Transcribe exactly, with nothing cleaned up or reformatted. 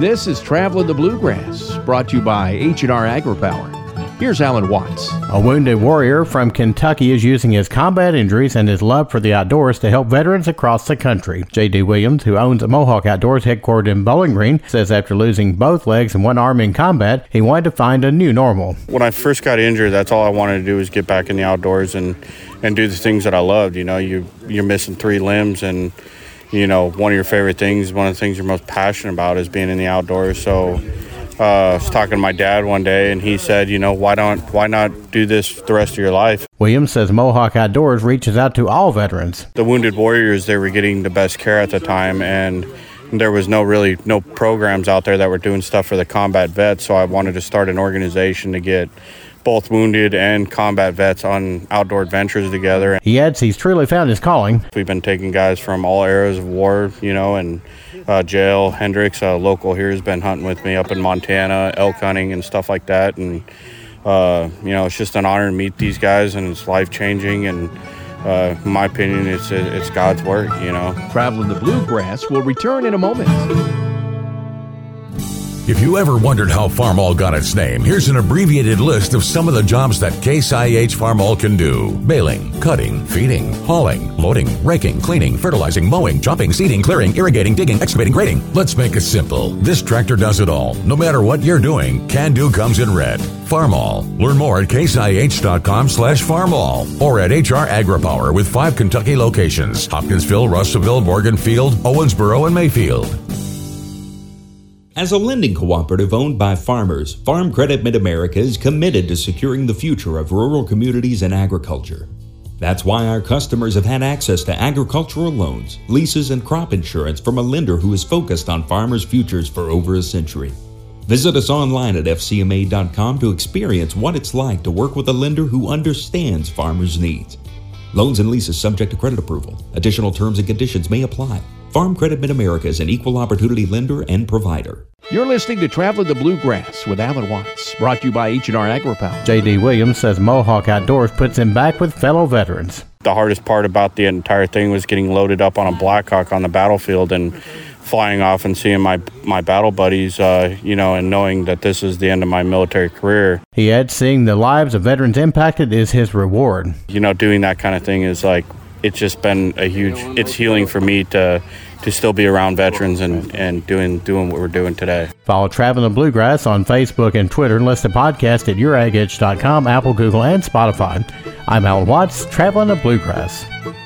This is Traveling the Bluegrass, brought to you by H and R AgriPower. Here's Alan Watts. A wounded warrior from Kentucky is using his combat injuries and his love for the outdoors to help veterans across the country. J D. Williams, who owns Mohawk Outdoors headquartered in Bowling Green, says after losing both legs and one arm in combat, he wanted to find a new normal. When I first got injured, that's all I wanted to do was get back in the outdoors and, and do the things that I loved. You know, you, you're missing three limbs, and, you know, one of your favorite things, one of the things you're most passionate about is being in the outdoors. So Uh, I was talking to my dad one day, and he said, you know, why don't why not do this the rest of your life? Williams says Mohawk Outdoors reaches out to all veterans. The wounded warriors, they were getting the best care at the time, and there was no really no programs out there that were doing stuff for the combat vets, so I wanted to start an organization to get both wounded and combat vets on outdoor adventures together. He adds he's truly found his calling. We've been taking guys from all eras of war, you know, and uh, jail. Hendricks, a local here, has been hunting with me up in Montana, elk hunting and stuff like that. And, uh, you know, it's just an honor to meet these guys, and it's life-changing. And uh, in my opinion, it's, it's God's work, you know. Traveling the Bluegrass will return in a moment. If you ever wondered how Farmall got its name, here's an abbreviated list of some of the jobs that Case I H Farmall can do. Baling, cutting, feeding, hauling, loading, raking, cleaning, fertilizing, mowing, chopping, seeding, clearing, irrigating, digging, excavating, grading. Let's make it simple. This tractor does it all. No matter what you're doing, Can Do comes in red. Farmall. Learn more at caseih.com slash farmall or at H R AgriPower with five Kentucky locations: Hopkinsville, Russellville, Morganfield, Owensboro, and Mayfield. As a lending cooperative owned by farmers, Farm Credit Mid-America is committed to securing the future of rural communities and agriculture. That's why our customers have had access to agricultural loans, leases, and crop insurance from a lender who is focused on farmers' futures for over a century. Visit us online at f c m a dot com to experience what it's like to work with a lender who understands farmers' needs. Loans and leases subject to credit approval. Additional terms and conditions may apply. Farm Credit Mid-America is an equal opportunity lender and provider. You're listening to Traveling the Bluegrass with Alan Watts, brought to you by H and R AgriPower. J D. Williams says Mohawk Outdoors puts him back with fellow veterans. The hardest part about the entire thing was getting loaded up on a Blackhawk on the battlefield and flying off and seeing my my battle buddies, uh, you know, and knowing that this is the end of my military career. He adds seeing the lives of veterans impacted is his reward. You know, doing that kind of thing is like, it's just been a huge, it's healing for me to to still be around veterans and, and doing doing what we're doing today. Follow Traveling the Bluegrass on Facebook and Twitter, and listen to podcast at your ag edge dot com, Apple, Google, and Spotify. I'm Alan Watts, Traveling the Bluegrass.